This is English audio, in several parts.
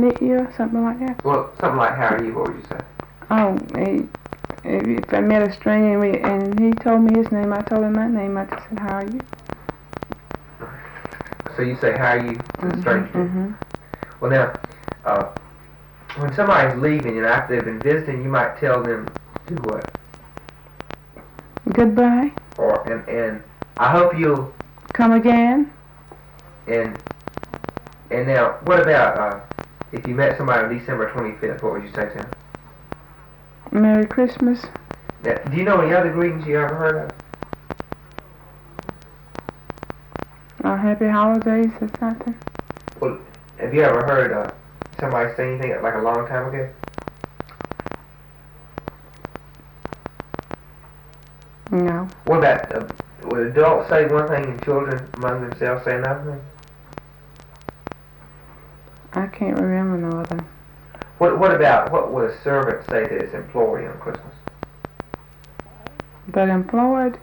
Nick year, something like that. Well, something like how are you? What would you say? Oh, if I met a stranger and he told me his name, I told him my name. I just said, how are you? So you say how are you to the stranger? Mm-hmm. Well, now, when somebody's leaving, after they've been visiting, you might tell them to what? Goodbye. And I hope you'll come again. And now, what about if you met somebody on December 25th? What would you say to them? Merry Christmas. Now, do you know any other greetings you ever heard of? Happy holidays or something. Well, have you ever heard somebody say anything like a long time ago? No. What about would adults say one thing and children among themselves say another thing? I can't remember no other. What would a servant say to his employee on Christmas? But employed?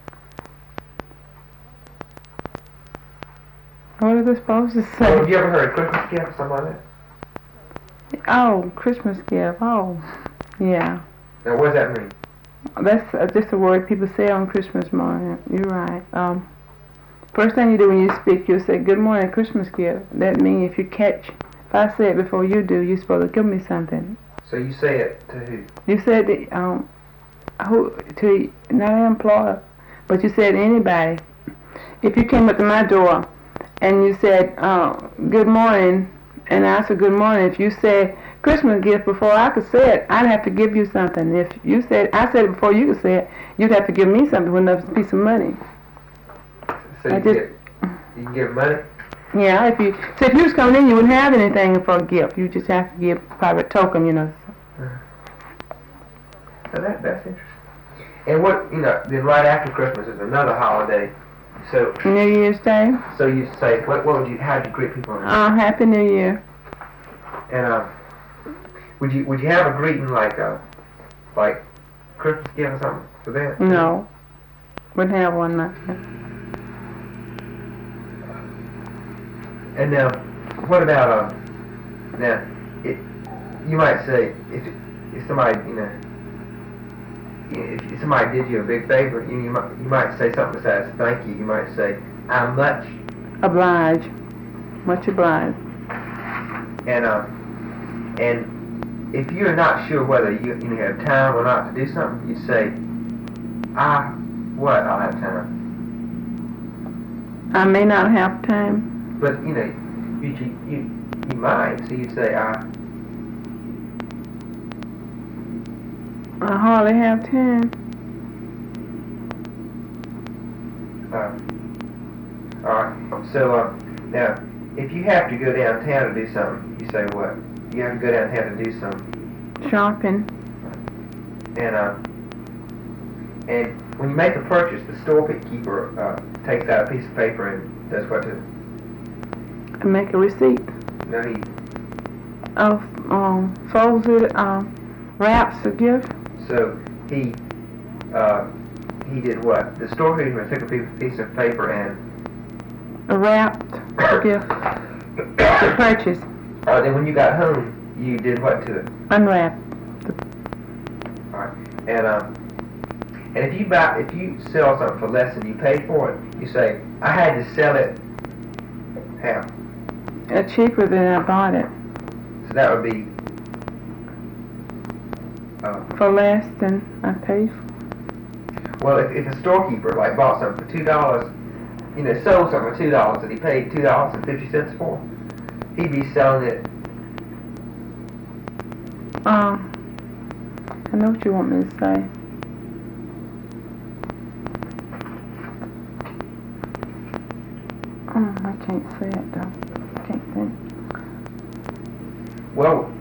What are they supposed to say? Well, have you ever heard Christmas gift or something like that? Oh, Christmas gift. Oh, yeah. Now, what does that mean? That's just a word people say on Christmas morning. You're right. First thing you do when you speak, you say, good morning, Christmas gift. That means if I say it before you do, you're supposed to give me something. So you say it to who? You said to not an employer, but you said anybody. If you came up to my door and you said, good morning, and I said good morning, if you said Christmas gift before I could say it, I'd have to give you something. If you said, I said it before you could say it, you'd have to give me something with a piece of money. So you can give money? Yeah, if you was coming in, you wouldn't have anything for a gift. You just have to give private token, So that's interesting. And what, then right after Christmas is another holiday. So New Year's Day. So you say, how'd you greet people? Happy New Year. And would you have a greeting like Christmas gift or something for that? No, wouldn't have one like that. And now, what about you might say if somebody if somebody did you a big favor, you might say something that says thank you. You might say I'm much obliged. Much obliged. And if you're not sure whether you have time or not to do something, you say I'll have time. I may not have time. But you might. So you say I hardly have time. Alright. So now, if you have to go downtown to do something, you say what? You have to go downtown to do something. Shopping. And when you make a purchase, the storekeeper takes out a piece of paper and does what to it? And make a receipt. No, he folds it, wraps the gift. So he did what? The storekeeper took a piece of paper and wrapped the gift. The purchase. Then when you got home, you did what to it? Unwrapped. Alright. And if you sell something for less than you paid for it, you say, I had to sell it how? Cheaper than I bought it. So that would be for less than I paid for. Well, if a storekeeper bought something for $2, sold something for $2 and he paid $2.50 for, he'd be selling it. I know what you want me to say. I can't say it though. I can't think. Well,